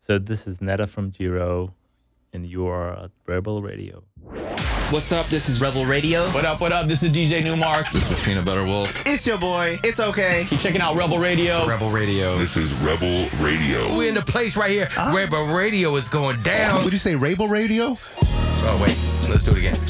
So this is Netta from Giro, and you are at Rebel Radio. What's up? This is Rebel Radio. What up? What up? This is DJ Newmark. This is Peanut Butter Wolf. It's your boy. It's okay. Keep checking out Rebel Radio. Rebel Radio. This is Rebel Radio. We're in the place right here. Rebel Radio is going down. Would you say Rebel Radio? Oh, wait. Let's do it again.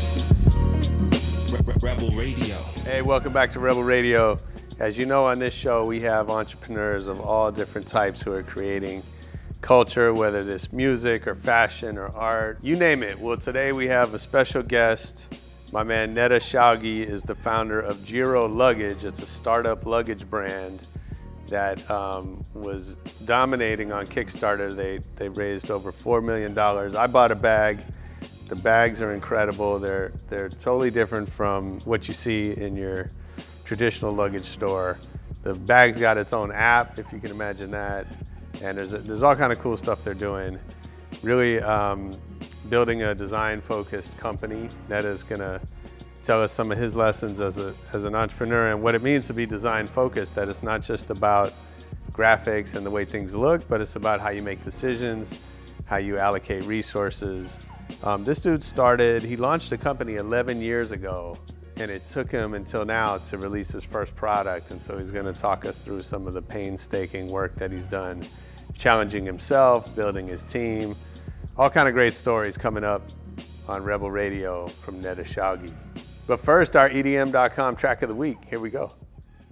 Rebel Radio. Hey, welcome back to Rebel Radio. As you know, on this show, we have entrepreneurs of all different types who are creating culture, whether it's music or fashion or art, you name it. Well, today we have a special guest. My man Netta Shawgi is the founder of Giro Luggage. It's a startup luggage brand that was dominating on Kickstarter. They raised over $4 million. I bought a bag. The bags are incredible. They're totally different from what you see in your traditional luggage store. The bag's got its own app, if you can imagine that. And there's all kind of cool stuff they're doing. Really building a design-focused company. Netta's gonna tell us some of his lessons as an entrepreneur and what it means to be design-focused, that it's not just about graphics and the way things look, but it's about how you make decisions, how you allocate resources. This dude he launched the company 11 years ago, and it took him until now to release his first product. And so he's gonna talk us through some of the painstaking work that he's done, challenging himself, building his team, all kind of great stories coming up on Rebel Radio from Netta Shawgi. But first, our EDM.com track of the week. Here we go.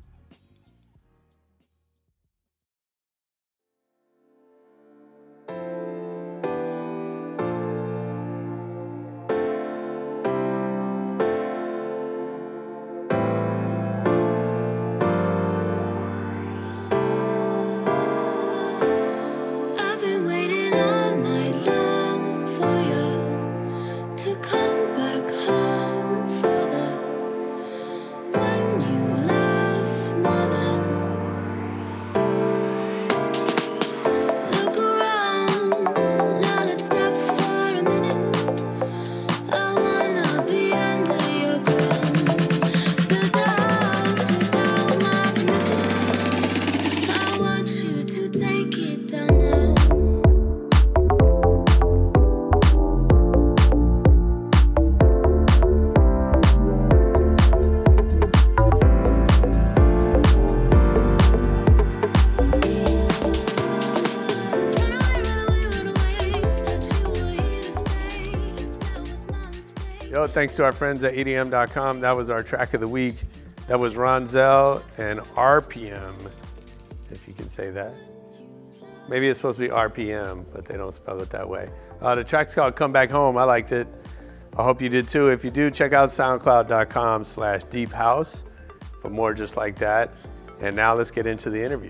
Thanks to our friends at EDM.com. That was our track of the week. That was Ronzel and RPM, if you can say that. Maybe it's supposed to be RPM, but they don't spell it that way. The track's called Come Back Home. I liked it. I hope you did too. If you do, check out soundcloud.com/deephouse for more just like that. And now let's get into the interview.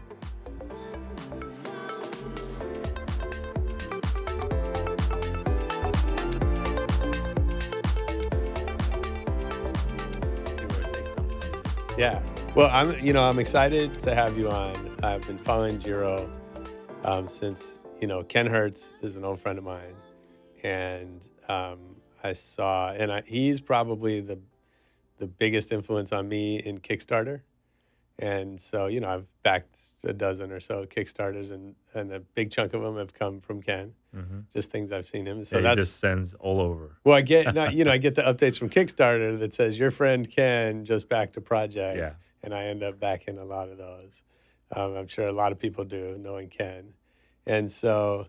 Yeah, well, I'm excited to have you on. I've been following Giro since, Ken Hertz is an old friend of mine, and he's probably the biggest influence on me in Kickstarter, and so I've backed a dozen or so Kickstarters, and a big chunk of them have come from Ken. Mm-hmm. Just things I've seen him. So he just sends all over. Well, I get I get the updates from Kickstarter that says your friend Ken just backed a project, and I end up backing a lot of those. I'm sure a lot of people do, knowing Ken, and so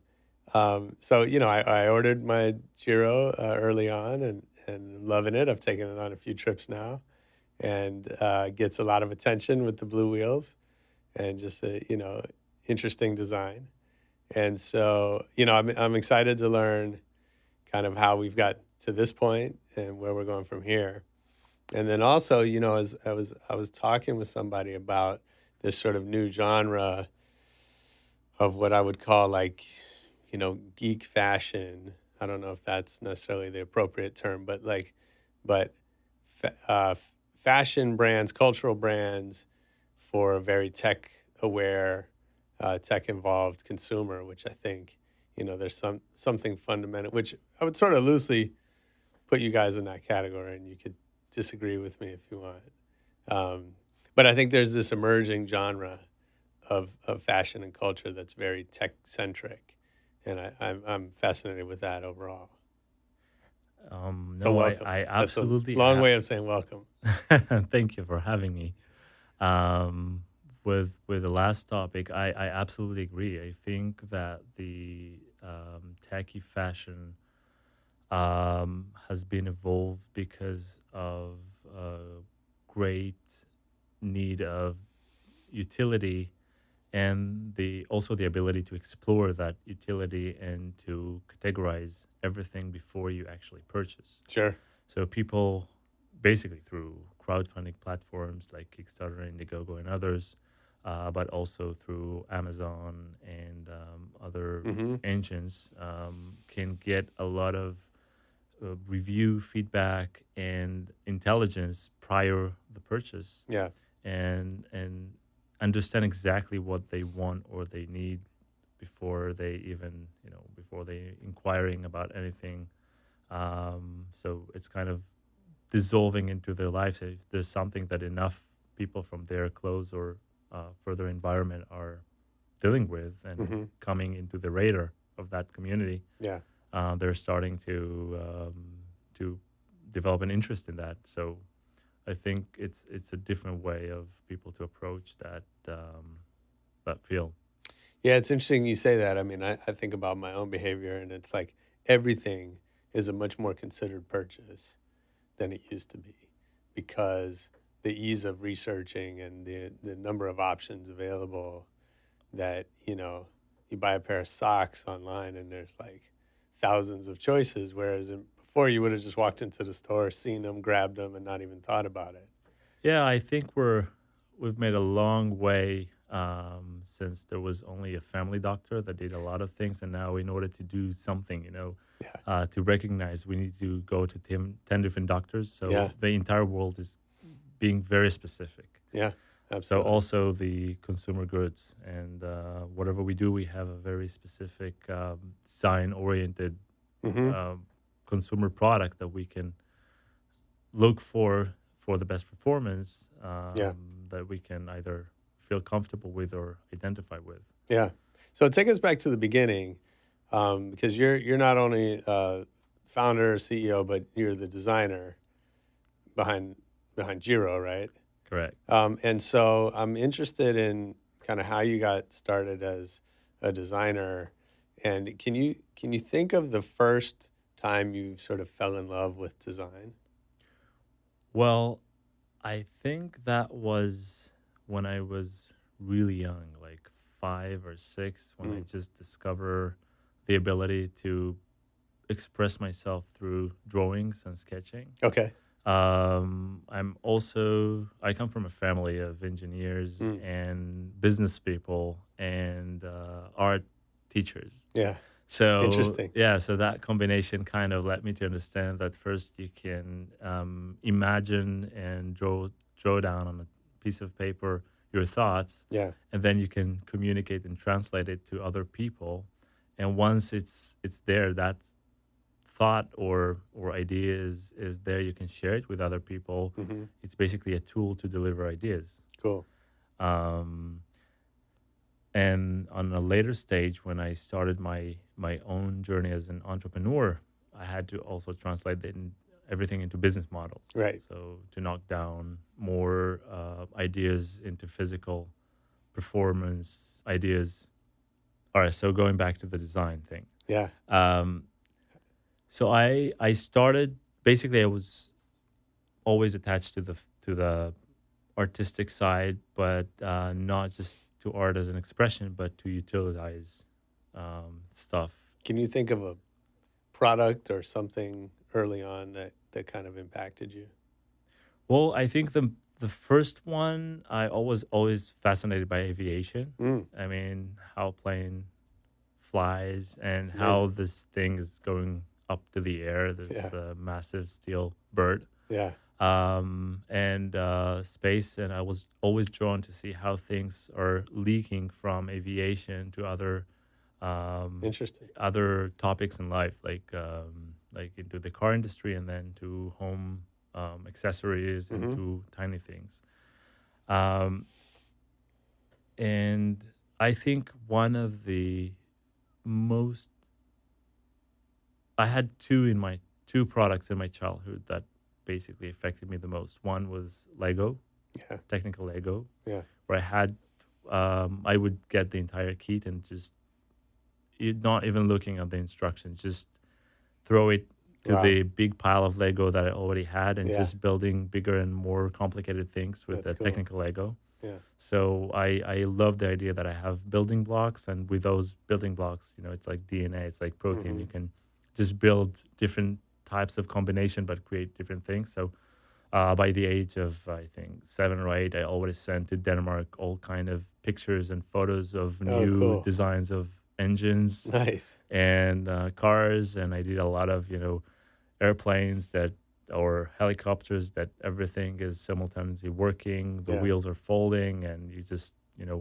I ordered my Giro early on and loving it. I've taken it on a few trips now, and gets a lot of attention with the blue wheels, and just interesting design. And so, I'm excited to learn kind of how we've got to this point and where we're going from here. And then also, as I was talking with somebody about this sort of new genre of what I would call geek fashion. I don't know if that's necessarily the appropriate term, but fashion brands, cultural brands for a very tech-aware, tech-involved consumer, which I think, there's something fundamental, which I would sort of loosely put you guys in that category, and you could disagree with me if you want. But I think there's this emerging genre of fashion and culture that's very tech centric, and I'm fascinated with that overall. So No, welcome. I That's a absolutely long way of saying welcome. Thank you for having me. With the last topic, I absolutely agree. I think that the tacky fashion has been evolved because of great need of utility and also the ability to explore that utility and to categorize everything before you actually purchase. Sure. So people basically through crowdfunding platforms like Kickstarter, Indiegogo, and others, but also through Amazon and other engines, can get a lot of review feedback and intelligence prior the purchase, Yeah. and understand exactly what they want or they need before they even before they inquiring about anything. So it's kind of dissolving into their lives. If there's something that enough people from their close or further environment are dealing with and coming into the radar of that community, Yeah. they're starting to develop an interest in that. So I think it's a different way of people to approach that field. Yeah, it's interesting you say that. I mean, I think about my own behavior, and it's like everything is a much more considered purchase than it used to be, because the ease of researching and the number of options available, that you buy a pair of socks online and there's like thousands of choices, whereas before you would have just walked into the store, seen them, grabbed them, and not even thought about it. Yeah, I think we've made a long way since there was only a family doctor that did a lot of things, and now in order to do something, to recognize, we need to go to 10 different doctors. So the entire world is being very specific. Yeah, So absolutely. also the consumer goods and whatever we do, we have a very specific design-oriented consumer product that we can look for the best performance that we can either feel comfortable with or identify with. Yeah. So take us back to the beginning, because you're not only founder, CEO, but you're the designer behind Giro, right? Correct. And so I'm interested in kind of how you got started as a designer, and can you think of the first time you sort of fell in love with design? Well, I think that was when I was really young, like 5 or 6, when I just discovered the ability to express myself through drawings and sketching. Okay. I come from a family of engineers and business people and art teachers. Yeah. So Interesting. Yeah, so that combination kind of led me to understand that first you can imagine and draw down on a piece of paper your thoughts, and then you can communicate and translate it to other people. And once it's there, that thought or idea is there, you can share it with other people. It's basically a tool to deliver ideas. Cool. And on a later stage, when I started my own journey as an entrepreneur, I had to also translate everything into business models. Right. So to knock down more ideas into physical performance ideas. All right. So going back to the design thing. Yeah. So I started, basically I was always attached to the artistic side, but not just to art as an expression, but to utilize stuff. Can you think of a product or something early on that kind of impacted you? Well, I think the first one, I always fascinated by aviation. I mean, how plane flies and how this thing is going up to the air. There's a massive steel bird. Yeah. And space, and I was always drawn to see how things are leaking from aviation to other Interesting. other topics in life, like into the car industry, and then to home accessories and to tiny things. And I think one of the most, I had two products in my childhood that basically affected me the most. One was Lego, technical Lego, where I would get the entire kit and just not even looking at the instructions, just throw it to the big pile of Lego that I already had and just building bigger and more complicated things with the technical Lego. Yeah. So I love the idea that I have building blocks, and with those building blocks, it's like DNA, it's like protein. Mm-hmm. You can just build different types of combination, but create different things. So by the age of, I think, 7 or 8, I always sent to Denmark all kind of pictures and photos of new designs of engines and cars. And I did a lot of, airplanes or helicopters that everything is simultaneously working. The wheels are folding, and you just,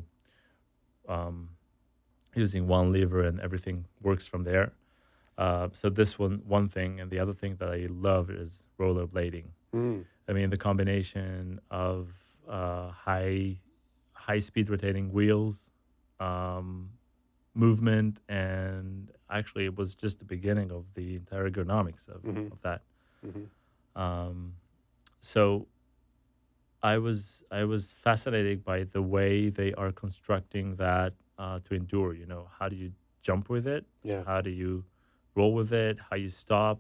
using one lever, and everything works from there. So this one thing, and the other thing that I love is rollerblading. I mean, the combination of high speed rotating wheels, movement, and actually it was just the beginning of the entire ergonomics of that. Mm-hmm. So I was fascinated by the way they are constructing that to endure. How do you jump with it? Yeah. How do you roll with it? How you stop?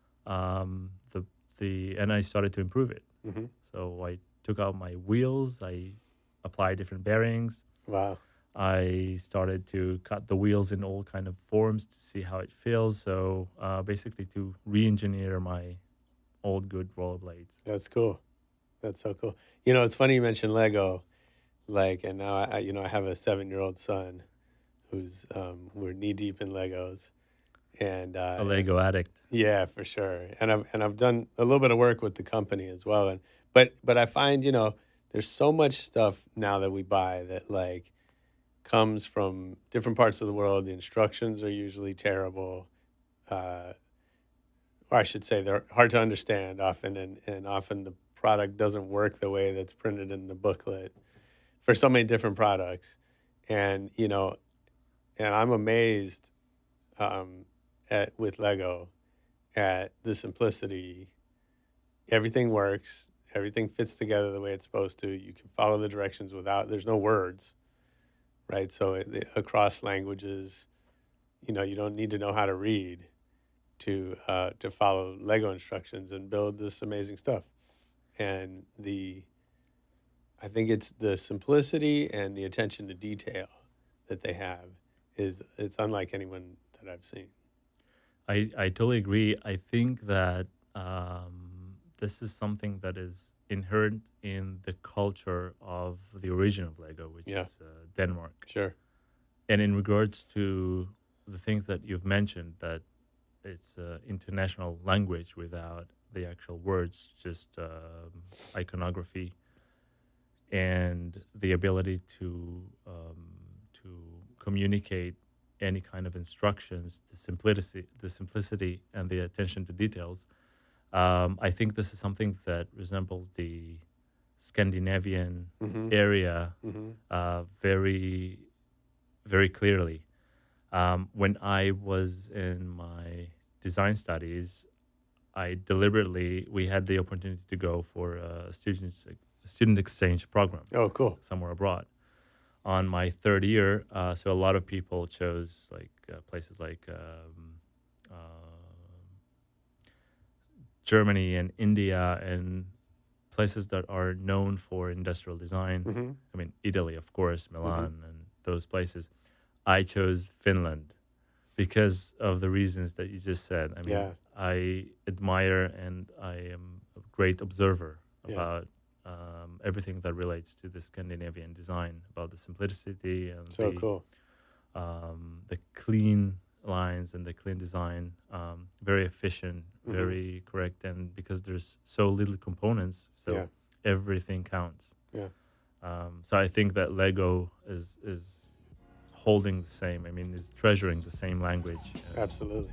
And I started to improve it. Mm-hmm. So I took out my wheels. I applied different bearings. Wow. I started to cut the wheels in all kind of forms to see how it feels. So basically to re-engineer my old good rollerblades. That's cool. That's so cool. It's funny you mentioned Lego, and now I have a 7-year-old son who's we're knee deep in Legos, and a Lego addict. Yeah, for sure. And I've done a little bit of work with the company as well. And but I find there's so much stuff now that we buy that comes from different parts of the world. The instructions are usually terrible. Or I should say they're hard to understand often, and often the product doesn't work the way that's printed in the booklet for so many different products. And, and I'm amazed with Lego at the simplicity. Everything works. Everything fits together the way it's supposed to. You can follow the directions there's no words, right? So across languages, you don't need to know how to read to follow Lego instructions and build this amazing stuff. And I think it's the simplicity and the attention to detail that they have it's unlike anyone that I've seen. I totally agree. I think that this is something that is inherent in the culture of the origin of Lego, which is Denmark. Sure. And in regards to the things that you've mentioned, that it's an international language without the actual words, just iconography, and the ability to communicate any kind of instructions, the simplicity, and the attention to details. I think this is something that resembles the Scandinavian area very, very clearly. When I was in my design studies, we had the opportunity to go for a student exchange program. Oh, cool. Somewhere abroad. On my third year, so a lot of people chose places like Germany and India and places that are known for industrial design. Mm-hmm. I mean, Italy, of course, Milan, and those places. I chose Finland because of the reasons that you just said. I mean, I admire and I am a great observer about everything that relates to the Scandinavian design, about the simplicity and the clean lines and the clean design, very efficient, very correct, and because there's so little components, so everything counts. So I think that Lego is holding the same. I mean, is treasuring the same language. Absolutely.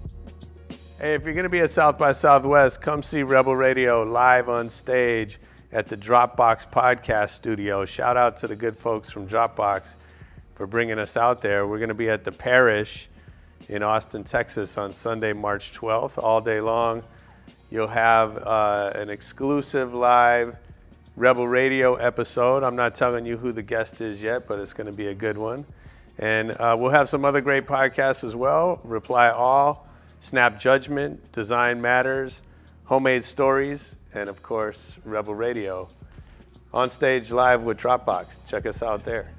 Hey, if you're going to be at South by Southwest, come see Rebel Radio live on stage at the Dropbox Podcast Studio. Shout out to the good folks from Dropbox for bringing us out there. We're going to be at the Parish in Austin, Texas on Sunday, March 12th, all day long. You'll have an exclusive live Rebel Radio episode. I'm not telling you who the guest is yet, but it's going to be a good one. And we'll have some other great podcasts as well. Reply All, Snap Judgment, Design Matters, Homemade Stories, and of course, Rebel Radio. On stage live with Dropbox. Check us out there.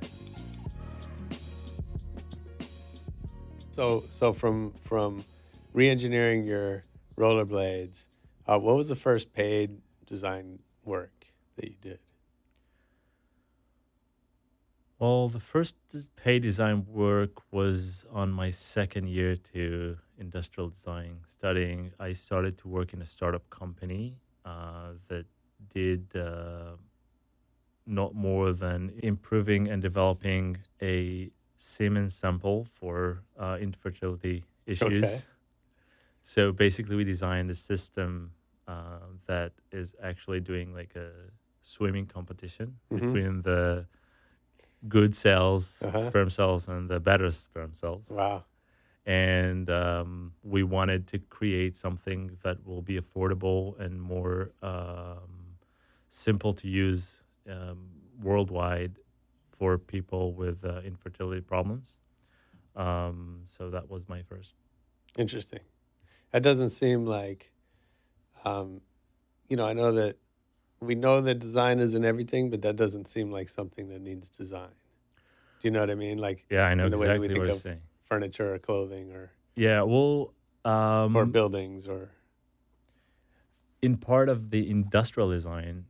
So from re-engineering your rollerblades, what was the first paid design work that you did? Well, the first paid design work was on my second year to industrial design studying. I started to work in a startup company that did not more than improving and developing a semen sample for infertility issues. Okay. So basically we designed a system that is actually doing like a swimming competition between the good cells, sperm cells, and the better sperm cells. Wow. And we wanted to create something that will be affordable and more simple to use worldwide for people with infertility problems. So that was my first. Interesting. That doesn't seem like, I know that we know that design isn't everything, but that doesn't seem like something that needs design. Do you know what I mean? Like, yeah, I know in the exactly way that we what you're think saying. of furniture or clothing or or buildings or. In part of the industrial design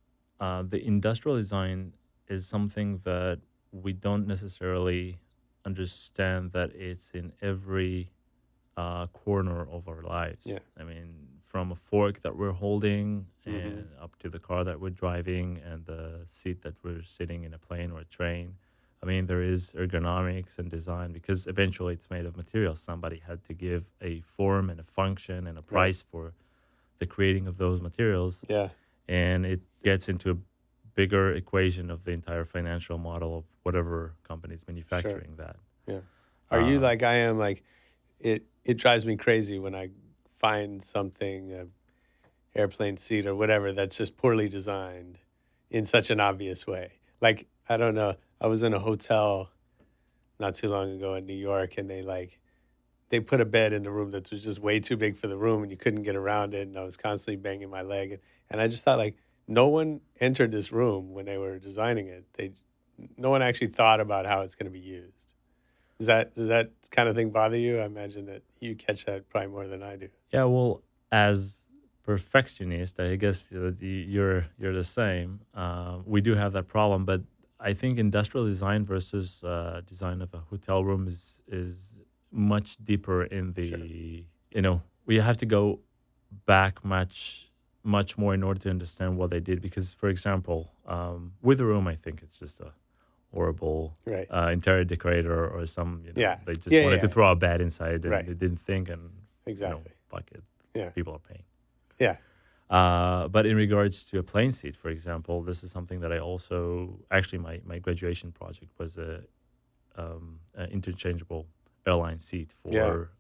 is something that we don't necessarily understand that it's in every corner of our lives. Yeah. I mean, from a fork that we're holding and up to the car that we're driving and the seat that we're sitting in a plane or a train. I mean, there is ergonomics and design because eventually it's made of materials. Somebody had to give a form and a function and a price for the creating of those materials. Yeah. And it gets into a bigger equation of the entire financial model of whatever company's manufacturing that. Yeah. Are you like I am? Like, it drives me crazy when I find something, an airplane seat or whatever, that's just poorly designed in such an obvious way. Like, I don't know. I was in a hotel not too long ago in New York, and they put a bed in the room that was just way too big for the room, and you couldn't get around it, and I was constantly banging my leg. And I just thought, like, no one entered this room when they were designing it. No one actually thought about how it's going to be used. Does that kind of thing bother you? I imagine that you catch that probably more than I do. Yeah, well, as perfectionist, I guess you're the same. We do have that problem, but I think industrial design versus design of a hotel room is much deeper in the, we have to go back much more in order to understand what they did. Because, for example, with the room, I think it's just a horrible interior decorator or some, they just wanted to throw a bed inside and they didn't think and, fuck it. Yeah. People are paying. Yeah. But in regards to a plane seat, for example, this is something that I also, actually my graduation project was an interchangeable airline seat for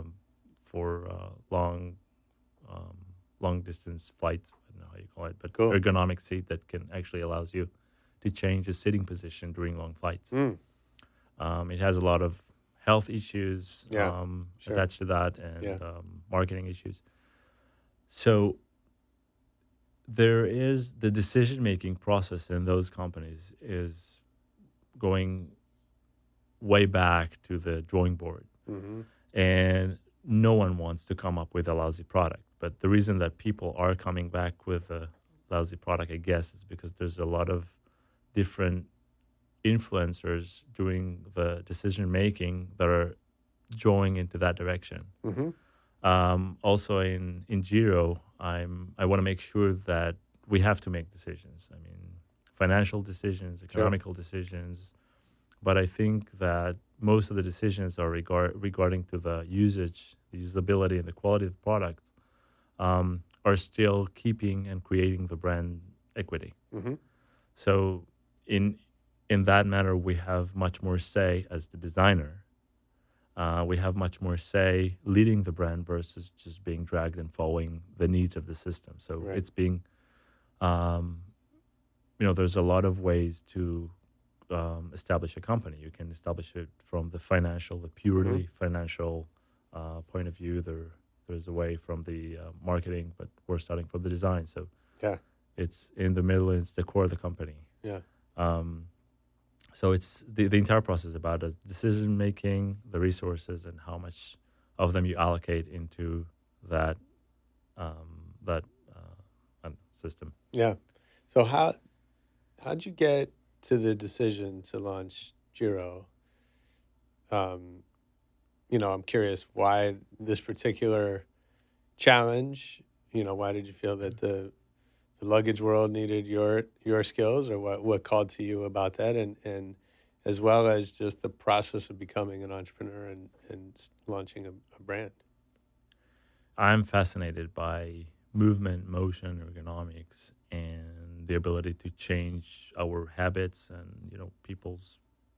long distance flights. I don't know how you call it, but ergonomic seat that can actually allows you to change the sitting position during long flights. It has a lot of health issues attached to that and marketing issues. So there is the decision-making process in those companies is going way back to the drawing board. And no one wants to come up with a lousy product. But the reason that people are coming back with a lousy product, I guess, is because there's a lot of different influencers doing the decision-making that are drawing into that direction. Also in Giro, I want to make sure that we have to make decisions. I mean, financial decisions, economical decisions, but I think that most of the decisions are regarding to the usage, the usability, and the quality of the product are still keeping and creating the brand equity. Mm-hmm. So in that matter, we have much more say as the designer. We have much more say leading the brand versus just being dragged and following the needs of the system. So Right. it's being, there's a lot of ways to establish a company. You can establish it from the purely financial point of view. There's a way from the marketing, but we're starting from the design. So Yeah. it's in the middle, it's the core of the company. Yeah. So it's the entire process about decision making, the resources, and how much of them you allocate into that system. Yeah. So how'd you get to the decision to launch Jiro? I'm curious why this particular challenge. Why did you feel that the luggage world needed your skills, or what called to you about that, and as well as just the process of becoming an entrepreneur and launching a brand? I'm fascinated by movement, motion, ergonomics, and the ability to change our habits and people's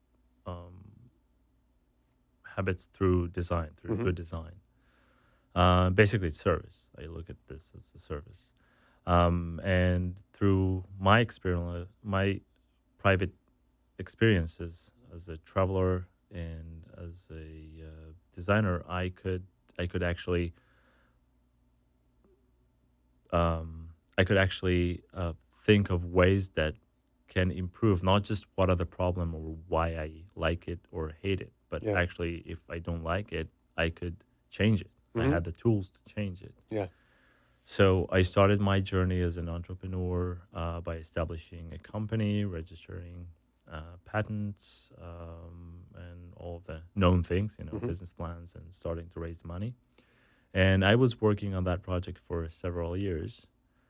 habits through design, through good design. Basically, it's service. I look at this as a service. And through my experience, my private experiences as a traveler and as a designer, I could actually think of ways that can improve not just what are the problem or why I like it or hate it, but actually if I don't like it, I could change it. I had the tools to change it. Yeah. So I started my journey as an entrepreneur by establishing a company, registering patents, and all of the known things, business plans, and starting to raise money. And I was working on that project for several years.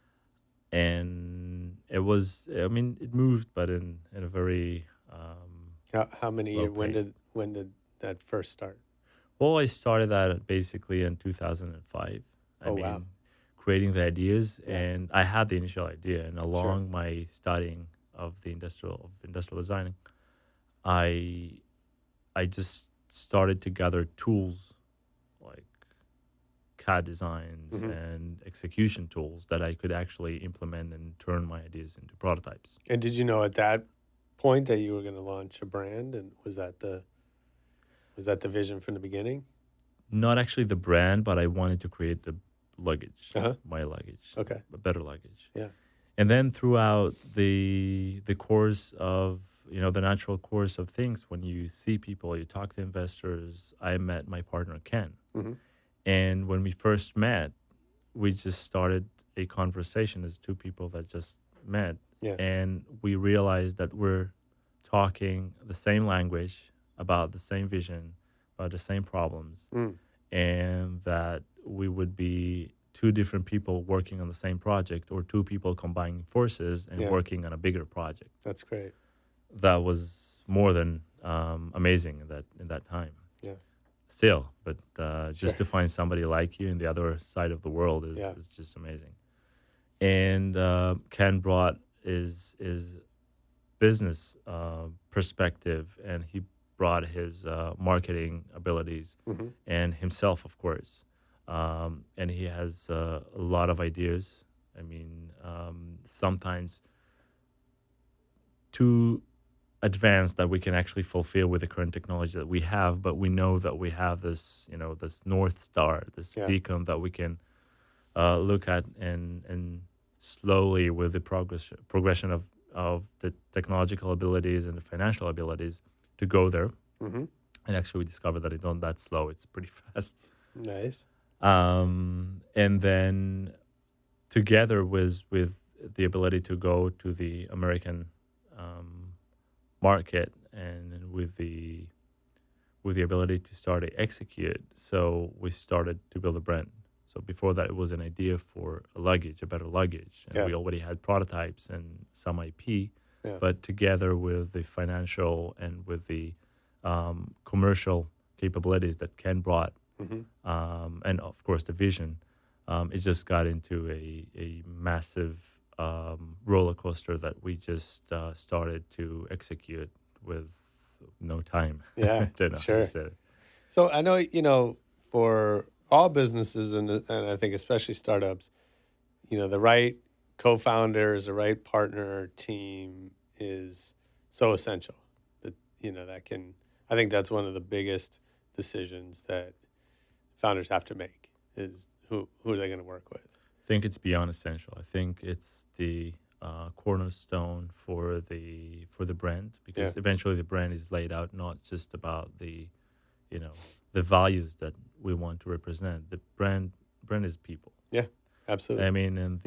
And it moved, but in a very how many slow years? pace. When did that first start? Well, I started that basically in 2005. Wow. Creating the ideas, and I had the initial idea, and along Sure. my studying of the industrial designing, I just started to gather tools like CAD designs and execution tools that I could actually implement and turn my ideas into prototypes. And did you know at that point that you were going to launch a brand, and was that the vision from the beginning? Not actually the brand, but I wanted to create the luggage, my luggage, Okay. a better luggage. Yeah. And then throughout the course of, the natural course of things, when you see people, you talk to investors, I met my partner, Ken. Mm-hmm. And when we first met, we just started a conversation as two people that just met. Yeah. And we realized that we're talking the same language, about the same vision, about the same problems, and that we would be two different people working on the same project, or two people combining forces and working on a bigger project. That's great. That was more than amazing in that time. Yeah. Still, but just to find somebody like you in the other side of the world is just amazing. And Ken brought his business perspective, and he brought his marketing abilities and himself, of course. And he has a lot of ideas. Sometimes too advanced that we can actually fulfill with the current technology that we have, but we know that we have this, this North Star, this beacon that we can look at and slowly, with the progression of the technological abilities and the financial abilities, to go there. And actually we discovered that it's not that slow, it's pretty fast. Nice. And then together with the ability to go to the American market, and with the ability to start to execute, so we started to build a brand. So before that, it was an idea for a better luggage, and we already had prototypes and some IP. But together with the financial and with the commercial capabilities that Ken brought, and of course the vision, it just got into a massive roller coaster that we just started to execute with no time. Yeah, I don't know how to say it. So I know, for all businesses and I think especially startups, the right co-founders, the right partner team is so essential. That I think that's one of the biggest decisions that founders have to make is who are they going to work with. I think it's beyond essential. I think it's the cornerstone for the brand, because eventually the brand is laid out not just about the values that we want to represent. The brand is people. Yeah, absolutely. I mean, and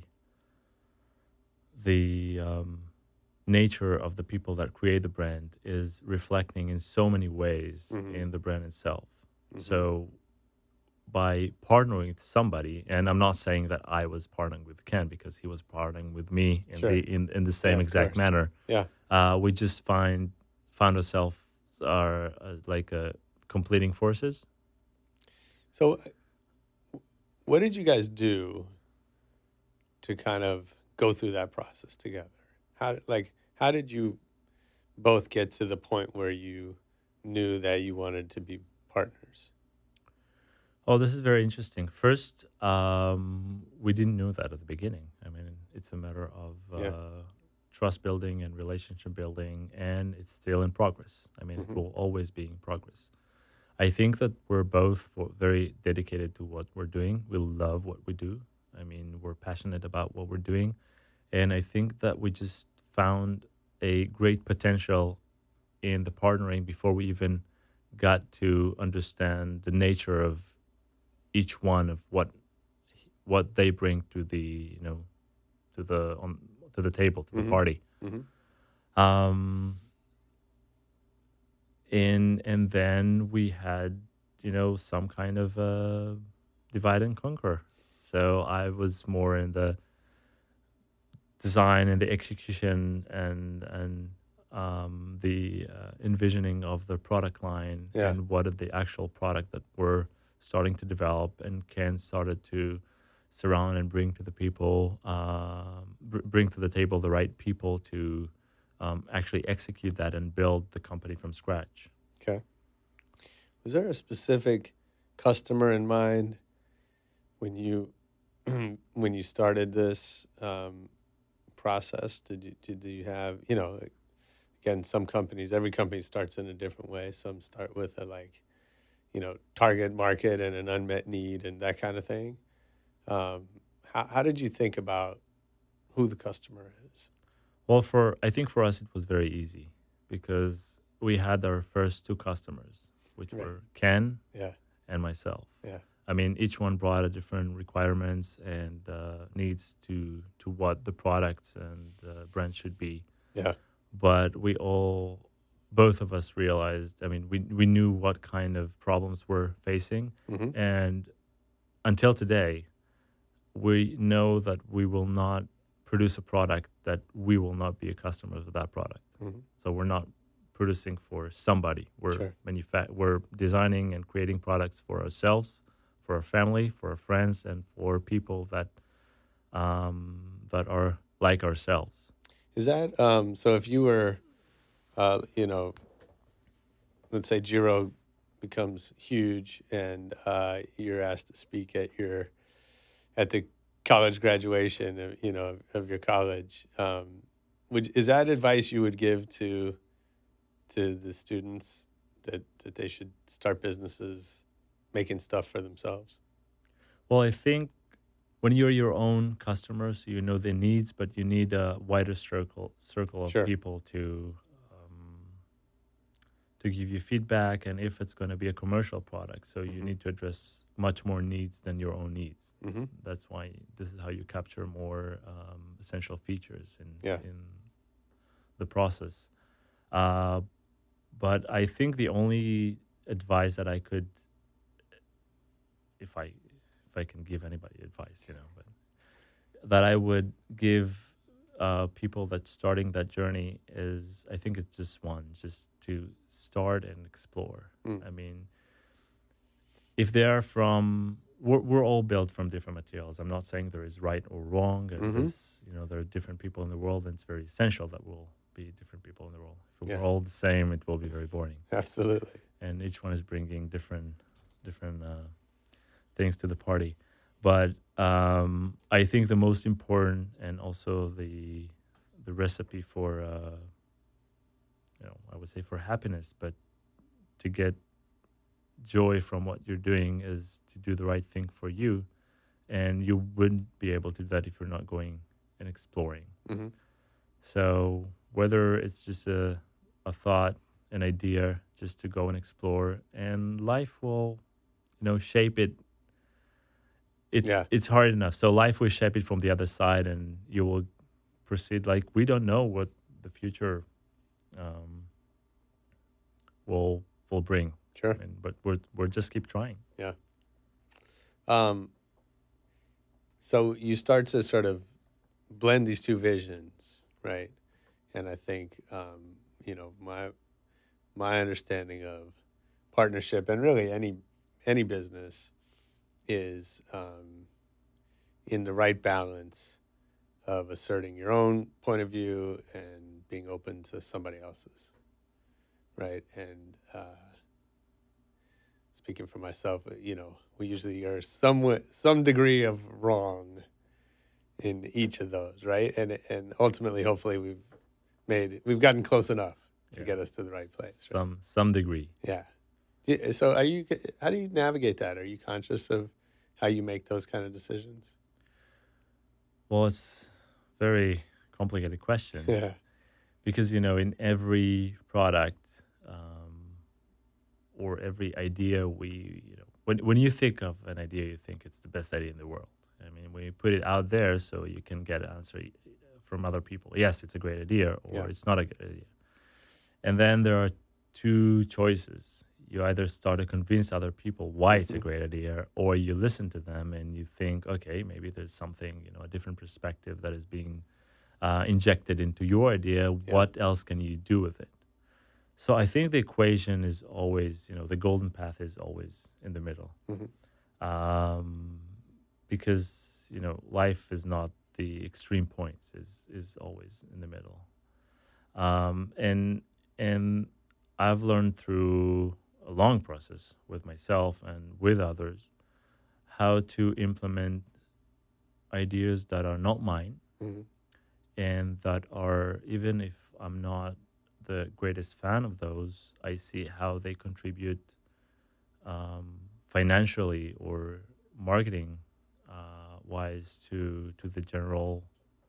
the nature of the people that create the brand is reflecting in so many ways in the brand itself. So by partnering with somebody, and I'm not saying that I was partnering with Ken because he was partnering with me in the same exact manner. Yeah. We just found ourselves are like completing forces. So what did you guys do to kind of go through that process together? How did you both get to the point where you knew that you wanted to be partners? Oh, this is very interesting. First, we didn't know that at the beginning. I mean, it's a matter of trust building and relationship building, and it's still in progress. I mean, it will always be in progress. I think that we're both very dedicated to what we're doing. We love what we do. I mean, we're passionate about what we're doing. And I think that we just found a great potential in the partnering before we even got to understand the nature of each one of what they bring to the to the table, to the party. And then we had some kind of divide and conquer. So I was more in the design and the execution and the envisioning of the product line and what is the actual product that we're starting to develop, and Ken started to surround and bring to the people, bring to the table the right people to actually execute that and build the company from scratch. Okay. Was there a specific customer in mind when you started this process? Did you have, again, every company starts in a different way. Some start with a target market and an unmet need and that kind of thing. How did you think about who the customer is? Well, I think for us it was very easy because we had our first two customers, which were Ken and myself. Yeah. I mean, each one brought a different requirements and needs to what the products and brand should be. Yeah. But both of us realized, I mean, we knew what kind of problems we're facing. And until today, we know that we will not produce a product that we will not be a customer of that product. So we're not producing for somebody. We're designing and creating products for ourselves, for our family, for our friends, and for people that are like ourselves. Is that so? If you were, let's say Jiro becomes huge, and you're asked to speak at the college graduation, of your college, is that advice you would give to the students that they should start businesses, making stuff for themselves? Well, I think when you're your own customers, you know their needs, but you need a wider circle of people to give you feedback, and if it's going to be a commercial product, so you need to address much more needs than your own needs. That's why this is how you capture more essential features in the process. But I think the only advice that I could, if I can give anybody advice, but that I would give people that's starting that journey is, I think it's just to start and explore. I mean, if they are from we're all built from different materials. I'm not saying there is right or wrong. There's, there are different people in the world, and it's very essential that we'll be different people in the world. If we're all the same, it will be very boring. Absolutely. And each one is bringing different things to the party. But I think the most important, and also the recipe for, I would say for happiness, but to get joy from what you're doing, is to do the right thing for you. And you wouldn't be able to do that if you're not going and exploring. Mm-hmm. So whether it's just a thought, an idea, just to go and explore, and life will, shape it. It's hard enough. So life will shape it from the other side, and you will proceed. Like, we don't know what the future will bring. Sure. But we're just keep trying. Yeah. So you start to sort of blend these two visions, right? And I think, my understanding of partnership, and really any business, is in the right balance of asserting your own point of view and being open to somebody else's, right? And speaking for myself, we usually are some degree of wrong in each of those, right? And ultimately, hopefully, we've gotten close enough to get us to the right place. Right? Some degree. Yeah. So how do you navigate that? Are you conscious of how you make those kind of decisions? Well, it's a very complicated question. Yeah. Because, in every product or every idea, when you think of an idea, you think it's the best idea in the world. I mean, when you put it out there so you can get an answer from other people, yes, it's a great idea, or it's not a good idea. And then there are two choices. You either start to convince other people why it's a great idea, or you listen to them and you think, okay, maybe there's something, a different perspective that is being injected into your idea. Yeah. What else can you do with it? So I think the equation is always, the golden path is always in the middle. Mm-hmm. Because, life is not the extreme points, is always in the middle. And I've learned through a long process with myself and with others how to implement ideas that are not mine, mm-hmm. and that are, even if I'm not the greatest fan of those, I see how they contribute financially or marketing wise to the general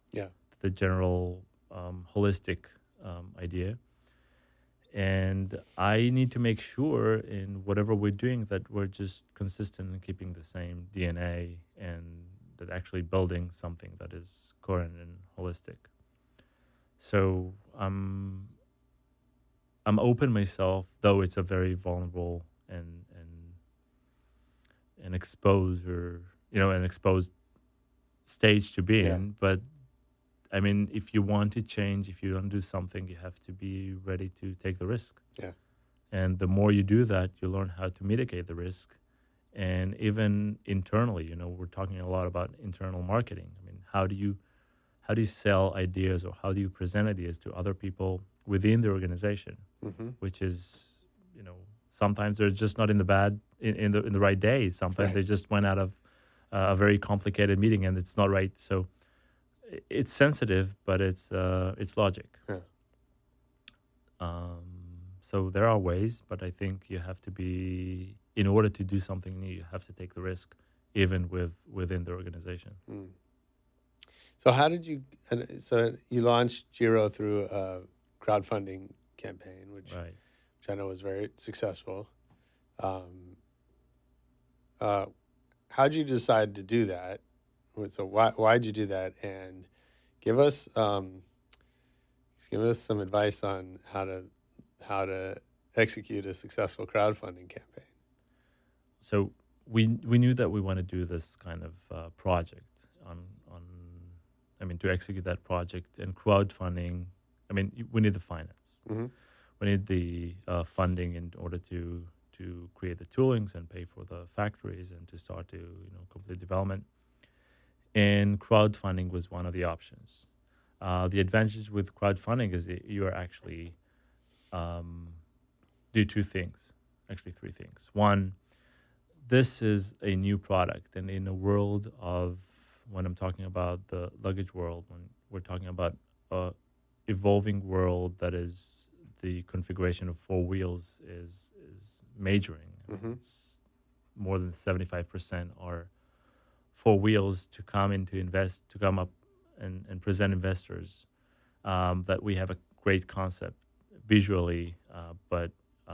holistic idea. And I need to make sure in whatever we're doing that we're just consistent in keeping the same DNA, and that actually building something that is coherent and holistic. So I'm open myself, though it's a very vulnerable and exposed, or an exposed stage to be in. But I mean, if you want to change, if you want to do something, you have to be ready to take the risk. Yeah. And the more you do that, you learn how to mitigate the risk. And even internally, we're talking a lot about internal marketing. I mean, how do you sell ideas, or how do you present ideas to other people within the organization? Mm-hmm. Which is, sometimes they're just not in the right day. Sometimes they just went out of a very complicated meeting and it's not right. So it's sensitive, but it's logic. Yeah. So there are ways, but I think you have to be, in order to do something new, you have to take the risk, even within the organization. Mm. So how did you? So you launched Giro through a crowdfunding campaign, which I know was very successful. How'd you decide to do that? So why'd you do that? And give us some advice on how to execute a successful crowdfunding campaign. So we knew that we want to do this kind of project to execute that project, and crowdfunding. I mean, we need the finance. Mm-hmm. We need the funding in order to to create the toolings and pay for the factories and to start to complete development. And crowdfunding was one of the options. The advantage with crowdfunding is that you are actually do two things, actually three things. One, this is a new product, and in a world of, when I'm talking about the luggage world, when we're talking about a evolving world that is the configuration of four wheels is majoring. Mm-hmm. It's more than 75% are four wheels to come in to invest, to come up and present investors that we have a great concept visually, but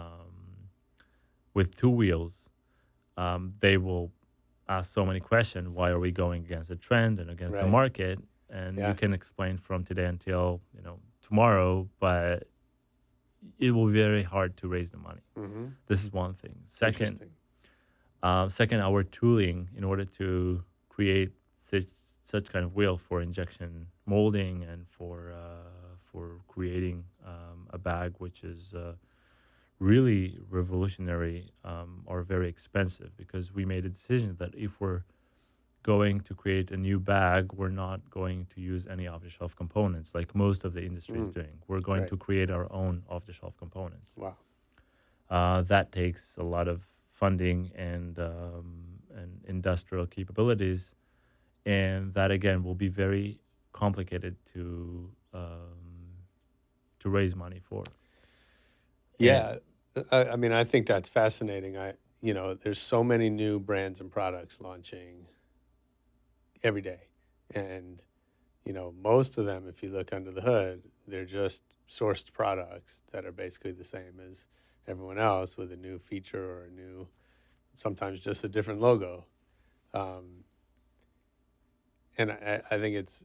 with two wheels, they will ask so many questions. Why are we going against the trend and against the market? And you can explain from today until tomorrow, but it will be very hard to raise the money. Mm-hmm. This is one thing. Second, our tooling in order to create such kind of wheel for injection molding and for creating a bag which is really revolutionary are very expensive, because we made a decision that if we're going to create a new bag, we're not going to use any off-the-shelf components like most of the industry is doing. We're going to create our own off-the-shelf components. Wow. That takes a lot of funding and industrial capabilities, and that again will be very complicated to raise money for. Yeah, I mean, I think that's fascinating. There's so many new brands and products launching every day, and most of them, if you look under the hood, they're just sourced products that are basically the same as everyone else with a new feature or a new, sometimes just a different logo. And I think it's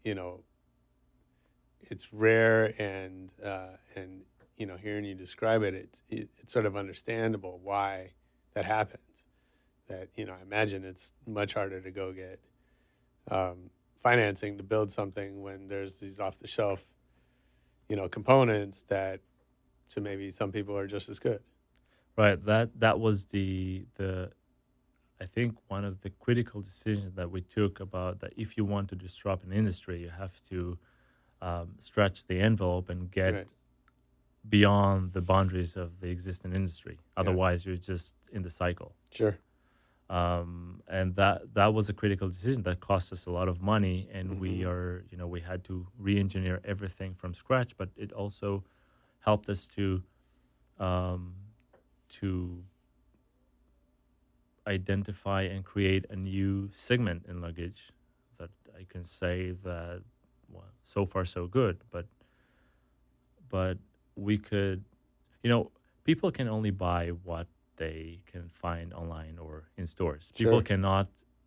it's rare, and hearing you describe it, it's sort of understandable why that happens. That I imagine it's much harder to go get financing to build something when there's these off-the-shelf components that to maybe some people are just as good. Right. That was the I think one of the critical decisions that we took about that if you want to disrupt an industry, you have to stretch the envelope and get beyond the boundaries of the existing industry. Otherwise, you're just in the cycle. Sure. And that was a critical decision that cost us a lot of money, and we had to re-engineer everything from scratch. But it also helped us to identify and create a new segment in luggage that I can say that so far so good, but we could, people can only buy what they can find online or in stores. Sure. People cannot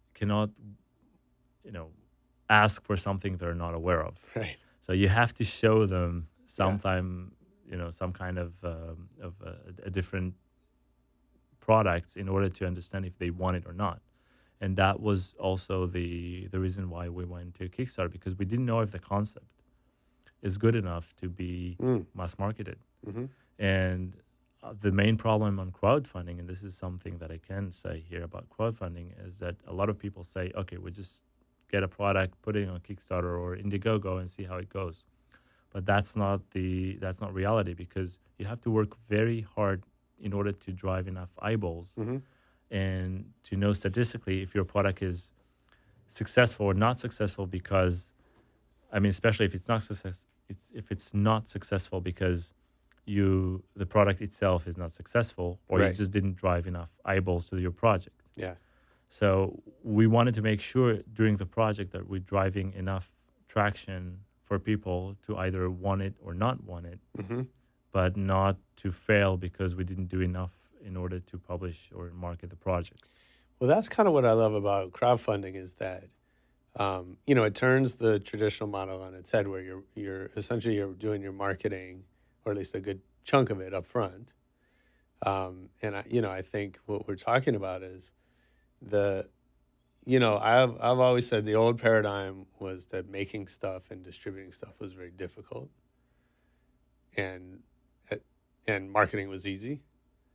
ask for something they're not aware of. Right. So you have to show them some kind of a different products in order to understand if they want it or not. And that was also the reason why we went to Kickstarter, because we didn't know if the concept is good enough to be mass marketed. Mm-hmm. And the main problem on crowdfunding, and this is something that I can say here about crowdfunding, is that a lot of people say, okay, we just get a product, put it on Kickstarter or Indiegogo and see how it goes. But that's not reality, because you have to work very hard in order to drive enough eyeballs and to know statistically if your product is successful or not successful, because, especially if it's not successful because the product itself is not successful, or you just didn't drive enough eyeballs to your project. Yeah. So we wanted to make sure during the project that we're driving enough traction for people to either want it or not want it, but not to fail because we didn't do enough in order to publish or market the project. Well, that's kind of what I love about crowdfunding, is that it turns the traditional model on its head, where you're essentially doing your marketing, or at least a good chunk of it, up front. And I think what we're talking about is I've always said the old paradigm was that making stuff and distributing stuff was very difficult, and marketing was easy.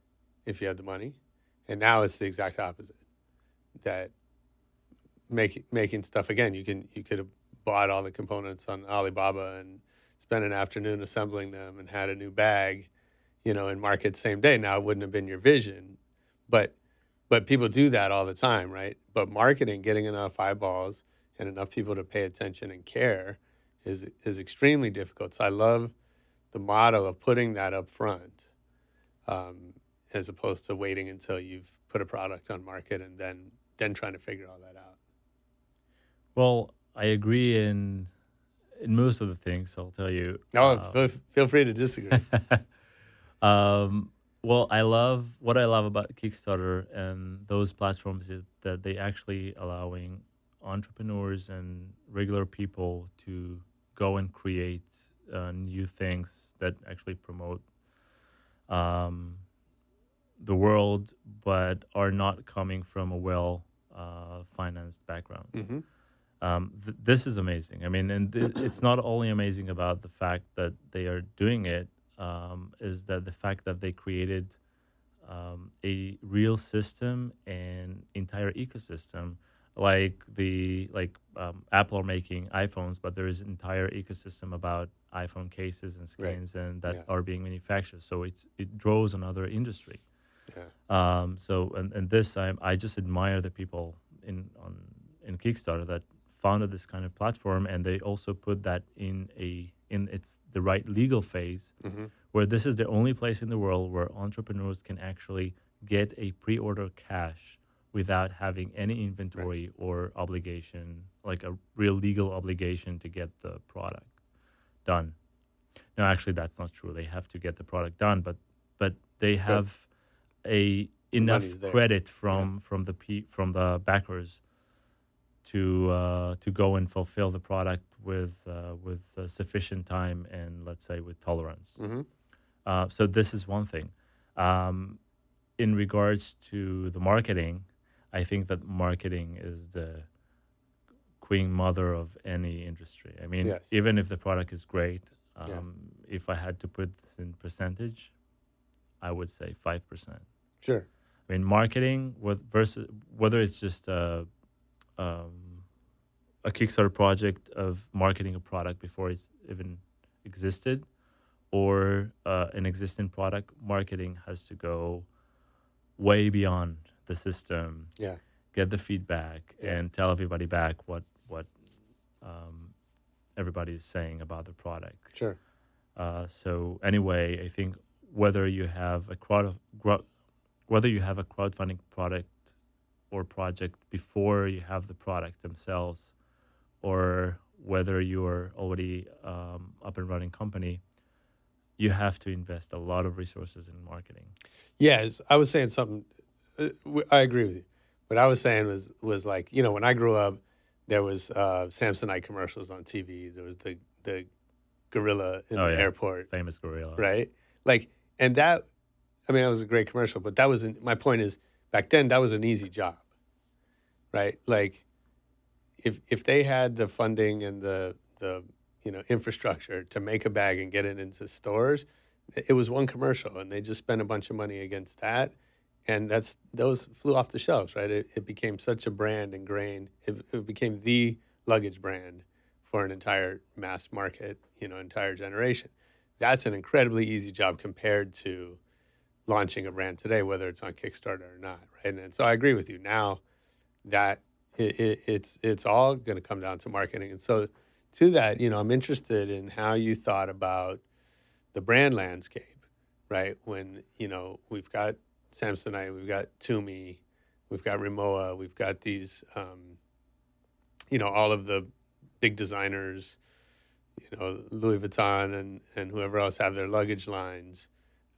if you had the money. And now it's the exact opposite. That making stuff, again, you could have bought all the components on Alibaba and spent an afternoon assembling them and had a new bag, in market same day. Now, it wouldn't have been your vision, but people do that all the time, right? But marketing, getting enough eyeballs and enough people to pay attention and care is extremely difficult. So I love the motto of putting that up front, as opposed to waiting until you've put a product on market and then trying to figure all that out. Well, I agree in most of the things. I'll tell you. No, feel free to disagree. Well, what I love about Kickstarter and those platforms is that they actually allowing entrepreneurs and regular people to go and create new things that actually promote the world, but are not coming from a well financed background. Mm-hmm. This is amazing. I mean, and it's not only amazing about the fact that they are doing it, is that the fact that they created a real system and entire ecosystem, like Apple are making iPhones, but there is an entire ecosystem about iPhone cases and skins and that are being manufactured. So it draws another industry. Yeah. So this I just admire the people in Kickstarter that founded this kind of platform, and they also put that in it's the right legal phase, mm-hmm. where this is the only place in the world where entrepreneurs can actually get a pre-order cash without having any inventory or obligation, like a real legal obligation to get the product done. No, actually, that's not true. They have to get the product done, but they have enough credit from the backers to go and fulfill the product with sufficient time and, let's say, with tolerance. Mm-hmm. So this is one thing. In regards to the marketing, I think that marketing is the queen mother of any industry. I mean, even if the product is great, if I had to put this in percentage, I would say 5%. Sure. I mean, marketing whether it's just a Kickstarter project of marketing a product before it's even existed, or an existing product, marketing has to go way beyond the system. Yeah. Get the feedback and tell everybody back what everybody is saying about the product. Sure. So anyway, I think whether you have a crowdfunding product or project before you have the product themselves, or whether you are already up and running company, you have to invest a lot of resources in marketing. Yes, I was saying something. I agree with you. What I was saying was like, when I grew up, there was Samsonite commercials on TV. There was the gorilla in the airport. Famous gorilla. Right? Like, and that was a great commercial, but that wasn't, my point is, back then, that was an easy job, right? Like, if they had the funding and the infrastructure to make a bag and get it into stores, it was one commercial, and they just spent a bunch of money against that, and those flew off the shelves, right? It became such a brand ingrained. It became the luggage brand for an entire mass market, entire generation. That's an incredibly easy job compared to launching a brand today, whether it's on Kickstarter or not, right? And so I agree with you. Now that it's all going to come down to marketing. And so to that, I'm interested in how you thought about the brand landscape, right? When, we've got Samsonite, we've got Tumi, we've got Rimowa, we've got these, all of the big designers, Louis Vuitton and whoever else have their luggage lines.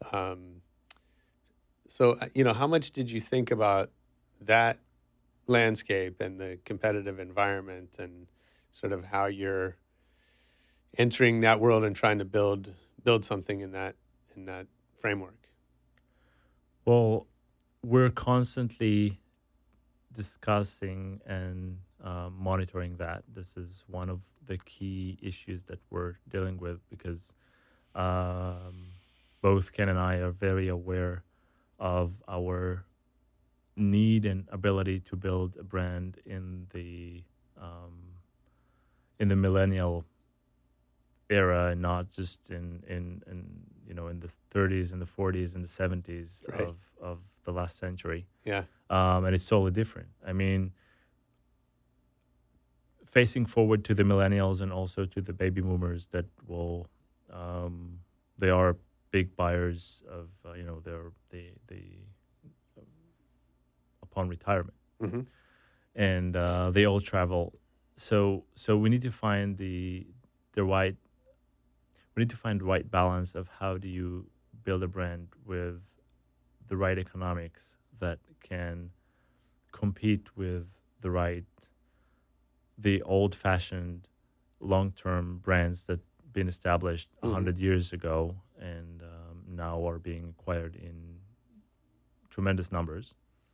So, how much did you think about that landscape and the competitive environment and sort of how you're entering that world and trying to build something in that framework? Well, we're constantly discussing and monitoring that. This is one of the key issues that we're dealing with, because both Ken and I are very aware of our need and ability to build a brand in the millennial era, and not just in the 30s and the 40s and the 70s of the last century. Yeah. And it's totally different. I mean, facing forward to the millennials and also to the baby boomers that will, they are big buyers of, upon retirement. Mm-hmm. And they all travel. So we need to find the right balance of how do you build a brand with the right economics that can compete with the old-fashioned long-term brands that been established 100 years ago and now are being acquired in tremendous numbers.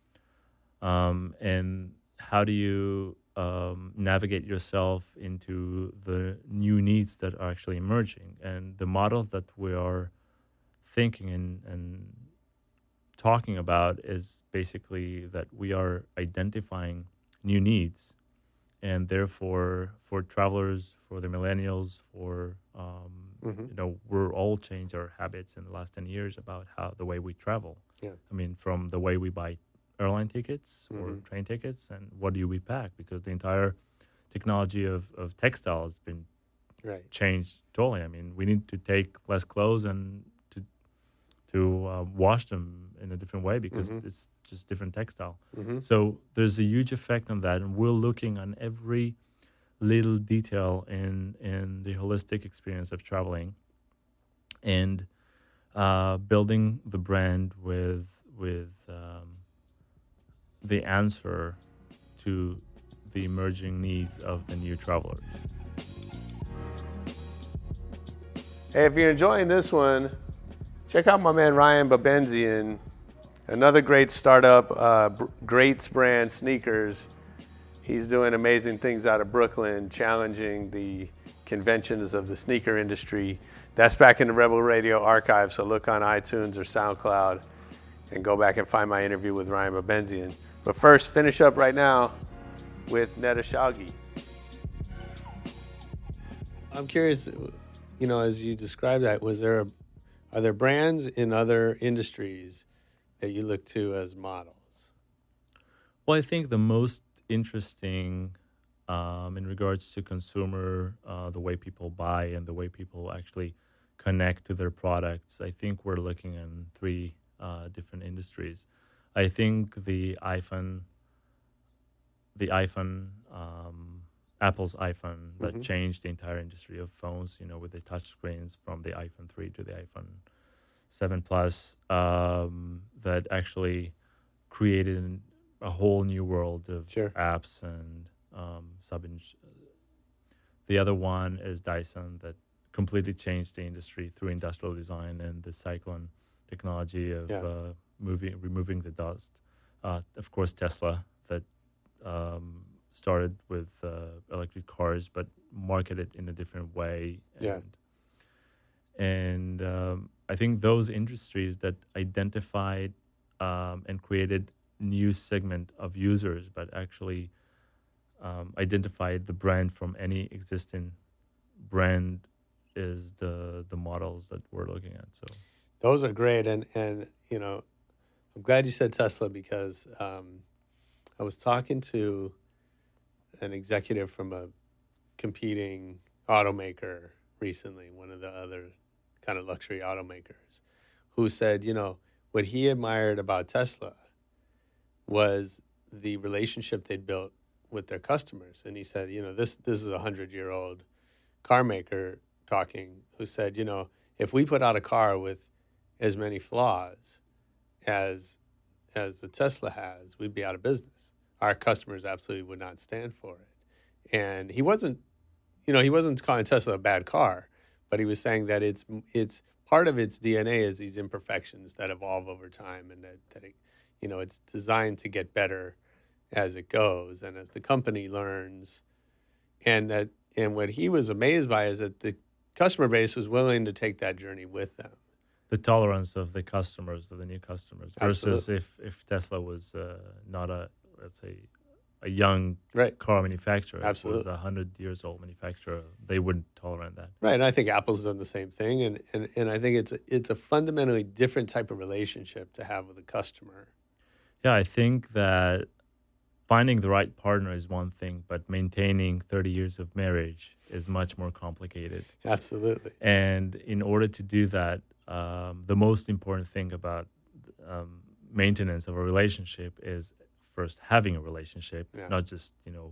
And how do you navigate yourself into the new needs that are actually emerging? And the model that we are thinking and talking about is basically that we are identifying new needs, and therefore for travelers, for the millennials, for we're all changed our habits in the last 10 years about the way we travel. Yeah. I mean, from the way we buy airline tickets or train tickets, and what do we pack, because the entire technology of textile has been changed totally. I mean, we need to take less clothes and to wash them in a different way, because it's just different textile. So there's a huge effect on that, and we're looking on every little detail in the holistic experience of traveling, and building the brand with the answer to the emerging needs of the new travelers. Hey, if you're enjoying this one, check out my man Ryan Babenzian, another great startup, Greats Brand Sneakers. He's doing amazing things out of Brooklyn, challenging the conventions of the sneaker industry. That's back in the Rebel Radio archive, so look on iTunes or SoundCloud and go back and find my interview with Ryan Babenzian. But first, finish up right now with Neda Shaghi. I'm curious, as you described that, are there brands in other industries that you look to as models? Well, I think the most interesting in regards to consumer, the way people buy and the way people actually connect to their products, I think we're looking in three different industries. I think the iPhone, Apple's iPhone, that changed the entire industry of phones, with the touch screens from the iPhone 3 to the iPhone 7 Plus, that actually created a whole new world of apps and the other one is Dyson, that completely changed the industry through industrial design and the cyclone technology of removing the dust. Of course, Tesla, that started with electric cars, but marketed in a different way. And I think those industries that identified and created new segment of users, but actually identified the brand from any existing brand, is the models that we're looking at. So those are great, and I'm glad you said Tesla, because I was talking to an executive from a competing automaker recently, one of the other kind of luxury automakers, who said, what he admired about Tesla was the relationship they'd built with their customers. And he said, this is a 100-year-old car maker talking, who said, if we put out a car with as many flaws as the Tesla has, we'd be out of business. Our customers absolutely would not stand for it. And he wasn't calling Tesla a bad car, but he was saying that it's part of its DNA is these imperfections that evolve over time, and that it, it's designed to get better as it goes and as the company learns. And what he was amazed by is that the customer base was willing to take that journey with them. the tolerance of the customers, of the new customers, versus if Tesla was not a, let's say, a young car manufacturer. Absolutely. If it was a 100-years-old manufacturer, they wouldn't tolerate that. Right, and I think Apple's done the same thing, and I think it's a fundamentally different type of relationship to have with a customer. Yeah, I think that finding the right partner is one thing, but maintaining 30 years of marriage is much more complicated. Absolutely. And in order to do that, the most important thing about maintenance of a relationship is first having a relationship, not just,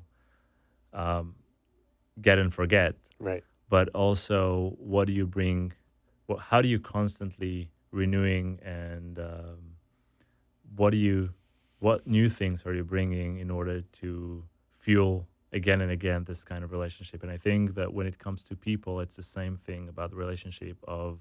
get and forget. Right. But also, what do you bring? How do you constantly renewing, and what new things are you bringing in order to fuel again and again this kind of relationship? And I think that when it comes to people, it's the same thing about the relationship of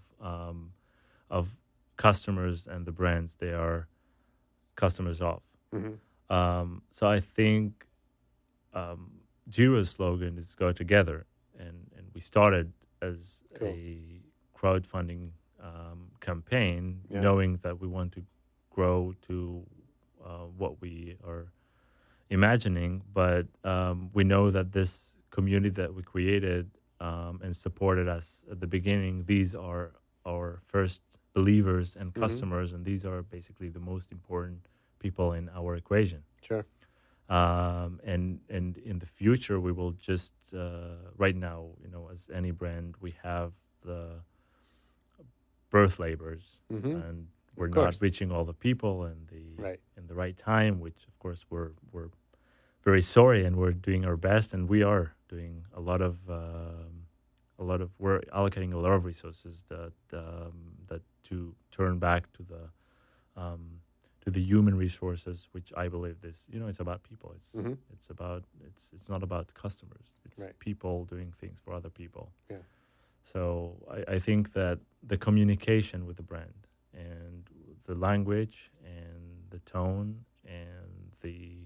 customers and the brands they are customers of. Mm-hmm. So I think Jiro's slogan is "Go Together," and we started as a crowdfunding campaign, knowing that we want to grow to what we are imagining, but we know that this community that we created and supported us at the beginning, these are our first believers and customers, and these are basically the most important people in our equation. Sure. And in the future, we will just right now, as any brand, we have the birth labors, and we're not reaching all the people in the right time, which of course we're very sorry, and we're doing our best, and we are doing a lot of we're allocating a lot of resources that to turn back to the human resources, which I believe it's about people. It's not about customers. It's people doing things for other people. Yeah. So I think that the communication with the brand and the language and the tone and the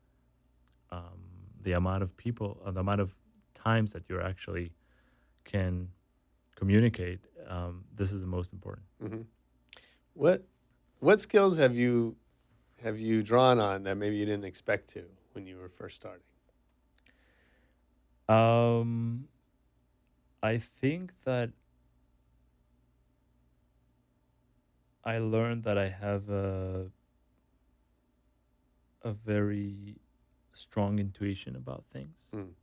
amount of people, the amount of times that you actually can communicate, this is the most important. Mm-hmm. What skills have you drawn on that maybe you didn't expect to when you were first starting? I think that I learned that I have a very strong intuition about things.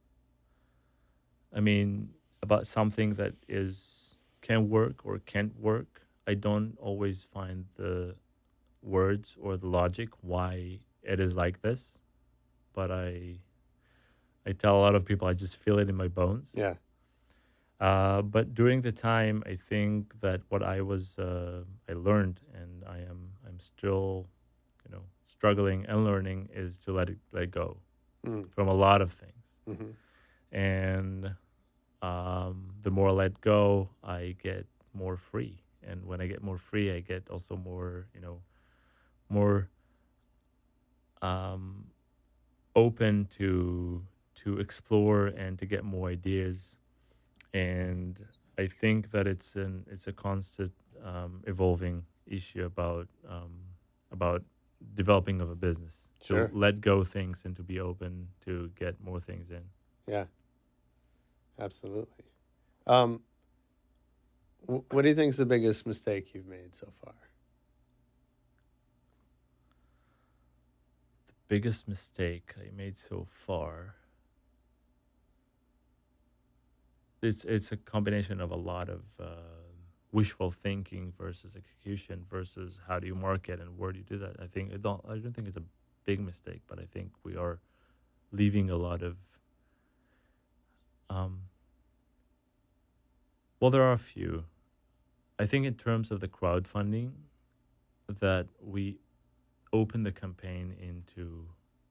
I mean, about something that can work or can't work. I don't always find the words or the logic why it is like this, but I tell a lot of people I just feel it in my bones. Yeah. But during the time, I think that what I learned, and I'm still, struggling and learning, is to let go from a lot of things. And the more I let go, I get more free. And when I get more free, I get also more, more open to explore and to get more ideas. And I think that it's a constant evolving issue about developing of a business. Sure. To let go things and to be open to get more things in. Yeah, absolutely. What do you think is the biggest mistake you've made so far? The biggest mistake I made so far, it's a combination of a lot of wishful thinking versus execution versus how do you market and where do you do that. I don't think it's a big mistake, but I think we are leaving a lot of there are a few. I think in terms of the crowdfunding, that we open the campaign into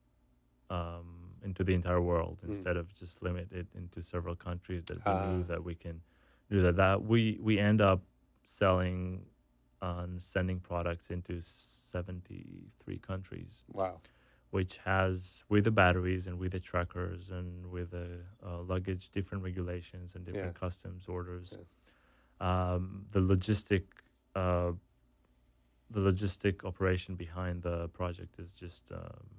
the entire world instead of just limit it into several countries that we knew that we can do that. That we end up selling sending products into 73 countries. Wow. Which has, with the batteries and with the trackers and with the luggage, different regulations and different customs orders. Yeah. The logistic the logistic operation behind the project is just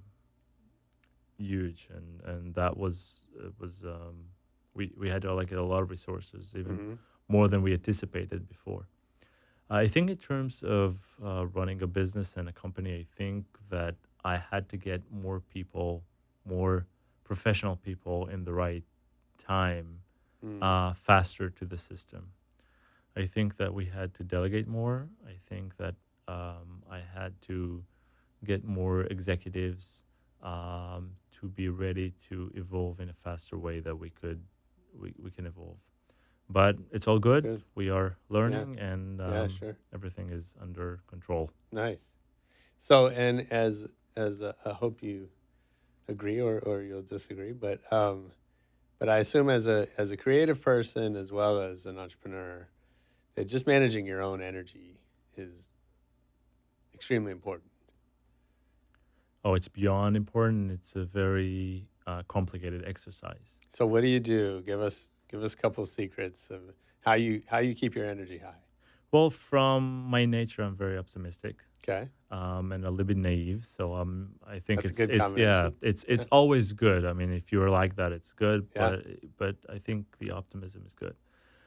huge, and that was we had to allocate a lot of resources, even more than we anticipated before. I think in terms of running a business and a company, I think that I had to get more people, more professional people in the right time, faster to the system. I think that we had to delegate more. I think that I had to get more executives to be ready to evolve in a faster way that we can evolve. But it's all good. We are learning, and sure. everything is under control. Nice. So, and as I hope you agree or you'll disagree, but I assume as a creative person as well as an entrepreneur, that just managing your own energy is extremely important. Oh, it's beyond important. It's a very complicated exercise. So what do you do? Give us a couple of secrets of how you keep your energy high. Well, from my nature, I'm very optimistic. Okay. And a little bit naive. So I think That's a good combination. it's always good. I mean, if you're like that, it's good. Yeah. But I think the optimism is good.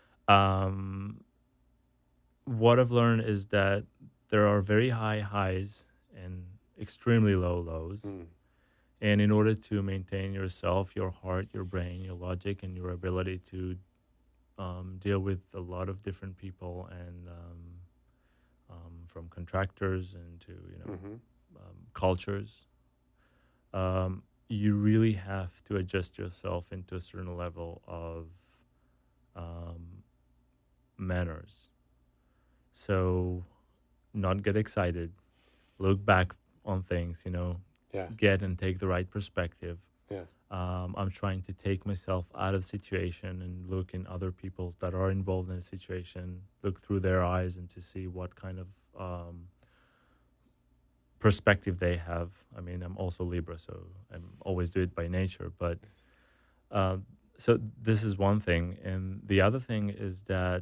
What I've learned is that there are very high highs and extremely low lows. And in order to maintain yourself, your heart, your brain, your logic, and your ability to deal with a lot of different people and from contractors and to cultures, you really have to adjust yourself into a certain level of manners. So, not get excited, look back on things, get and take the right perspective. I'm trying to take myself out of situation and look in other people that are involved in a situation, look through their eyes and to see what kind of perspective they have. I mean, I'm also Libra, so I always do it by nature. But so this is one thing. And the other thing is that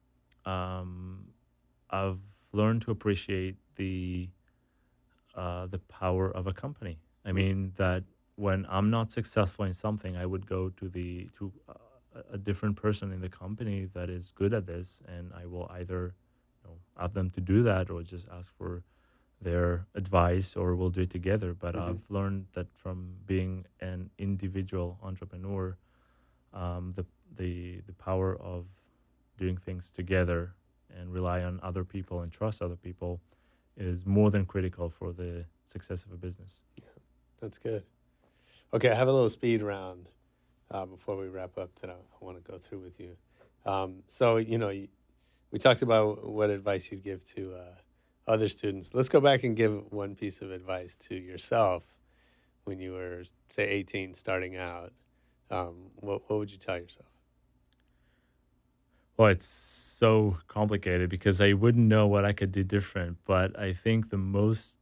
I've learned to appreciate the power of a company. I mean, that when I'm not successful in something, I would go to a different person in the company that is good at this, and I will either ask them to do that or just ask for their advice, or we'll do it together. But I've learned that from being an individual entrepreneur, the power of doing things together and rely on other people and trust other people is more than critical for the success of a business. Yeah, that's good. Okay, I have a little speed round before we wrap up that I want to go through with you. So, we talked about what advice you'd give to other students. Let's go back and give one piece of advice to yourself when you were, say, 18, starting out. What would you tell yourself? Well, it's so complicated because I wouldn't know what I could do different. But I think the most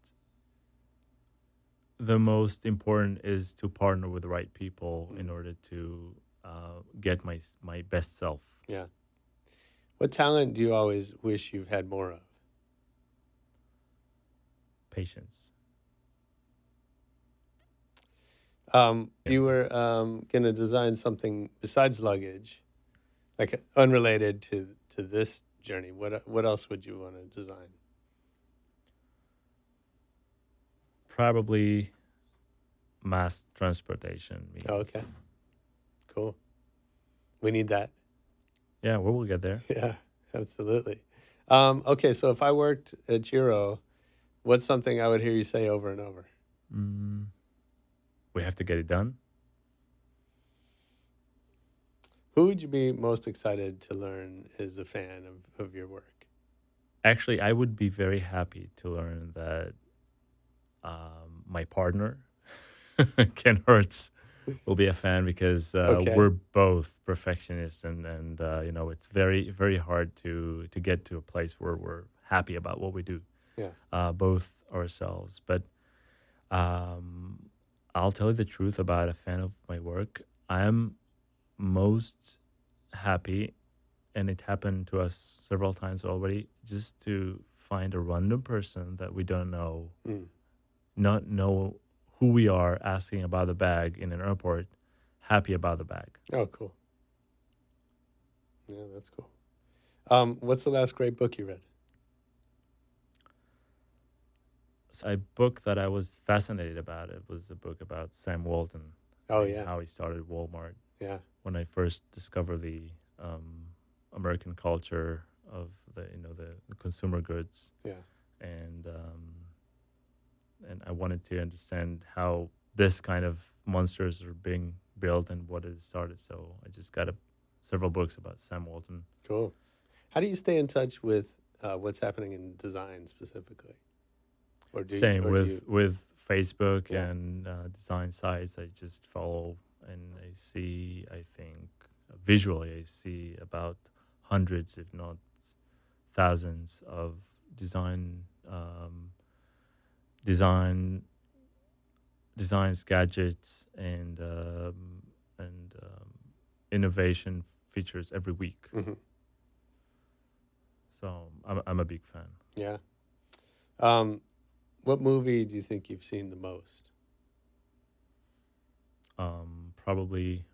important is to partner with the right people in order to get my best self. Yeah. What talent do you always wish you've had more of? Patience. If you were going to design something besides luggage, like unrelated to this journey, what else would you want to design? Probably mass transportation. Means. Oh, okay. Cool. We need that. Yeah, we'll get there. Yeah, absolutely. Okay, so if I worked at Giro, what's something I would hear you say over and over? We have to get it done. Who would you be most excited to learn is a fan of your work? Actually, I would be very happy to learn that my partner, Ken Hertz, will be a fan because we're both perfectionists and it's very, very hard to get to a place where we're happy about what we do. Yeah. Both ourselves. But I'll tell you the truth about a fan of my work. I'm most happy and it happened to us several times already, just to find a random person that we don't know, not know who we are, asking about the bag in an airport, happy about the bag. Oh, cool. Yeah, that's cool. What's the last great book you read? So a book that I was fascinated about, it was a book about Sam Walton. Oh, yeah. How he started Walmart. Yeah. When I first discovered the American culture of the consumer goods. Yeah. And I wanted to understand how this kind of monsters are being built and what it started. So I just got several books about Sam Walton. Cool. How do you stay in touch with what's happening in design specifically? Or with Facebook and design sites. I just follow and I see, I think, visually, I see about hundreds, if not thousands, of designs, gadgets, and innovation features every week. Mm-hmm. So I'm a big fan. Yeah. What movie do you think you've seen the most? Probably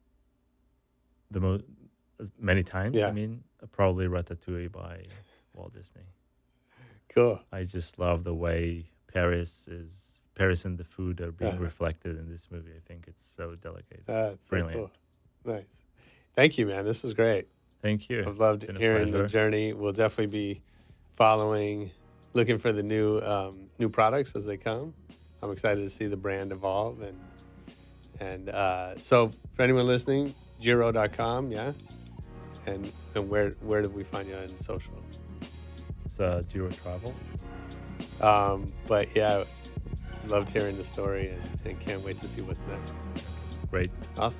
many times. Yeah. I mean, probably Ratatouille by Walt Disney. Cool. I just love the way Paris and the food are being reflected in this movie. I think it's so delicate. It's brilliant. So cool. Nice. Thank you, man. This was great. Thank you. I've loved hearing the journey. We'll definitely be following, looking for the new products as they come. I'm excited to see the brand evolve. And so for anyone listening, Giro.com, yeah? And where do we find you on social? It's Giro Travel. But yeah, loved hearing the story and can't wait to see what's next. Great. Awesome.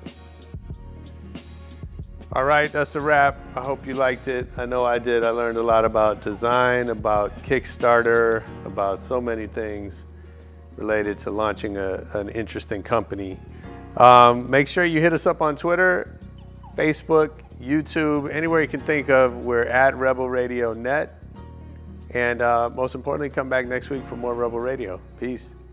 All right, that's a wrap. I hope you liked it. I know I did. I learned a lot about design, about Kickstarter, about so many things related to launching an interesting company. Make sure you hit us up on Twitter, Facebook, YouTube, anywhere you can think of. We're at Rebel Radio Net. And most importantly, come back next week for more Rebel Radio. Peace.